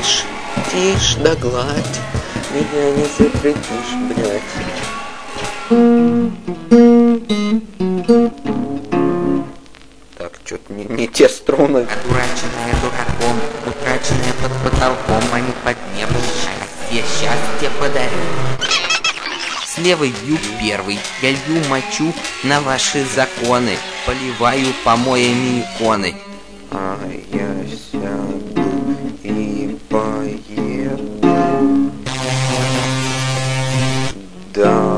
тишь, тишь да гладь, меня не запретишь, блядь. Так, что-то не те струны. Одураченная дураком, утраченная под потолком, а не под небом. Счастье, счастье подарю. С левой бью первый, я лью мочу на ваши законы, поливаю помоями иконы. А я сяду и поеду. Да.